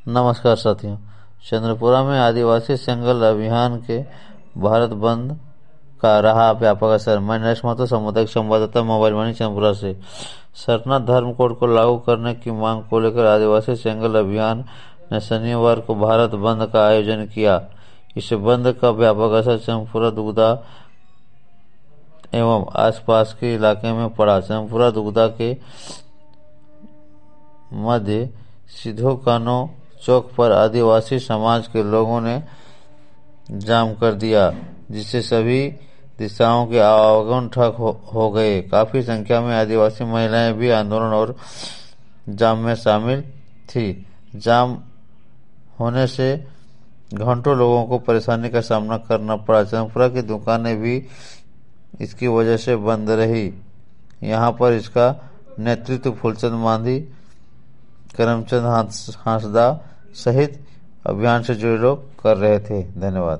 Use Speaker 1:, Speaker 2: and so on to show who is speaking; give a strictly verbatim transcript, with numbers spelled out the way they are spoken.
Speaker 1: नमस्कार साथियों, चंद्रपुरा में आदिवासी संगल अभियान के भारत बंद का रहा व्यापक असर। मैं नरेश महतो, सामुदायिक संवाददाता, मोबाइल वाणी, चंद्रपुरा से। सरना धर्म कोड को लागू करने की मांग को लेकर आदिवासी संगल अभियान ने शनिवार को भारत बंद का आयोजन किया। इस बंद का व्यापक असर चंद्रपुरा, दुगदा एवं आसपास के इलाके में पड़ा। चंद्रपुरा दुगदा के मध्य सिधोकानो चौक पर आदिवासी समाज के लोगों ने जाम कर दिया, जिससे सभी दिशाओं के आवागमन ठप हो, हो गए। काफी संख्या में आदिवासी महिलाएं भी आंदोलन और जाम में शामिल थी। जाम होने से घंटों लोगों को परेशानी का सामना करना पड़ा। चंद्रपुरा की दुकानें भी इसकी वजह से बंद रही। यहाँ पर इसका नेतृत्व फूलचंद मांझी, करमचंद हांसदा सहित अभियान से जुड़े लोग कर रहे थे। धन्यवाद।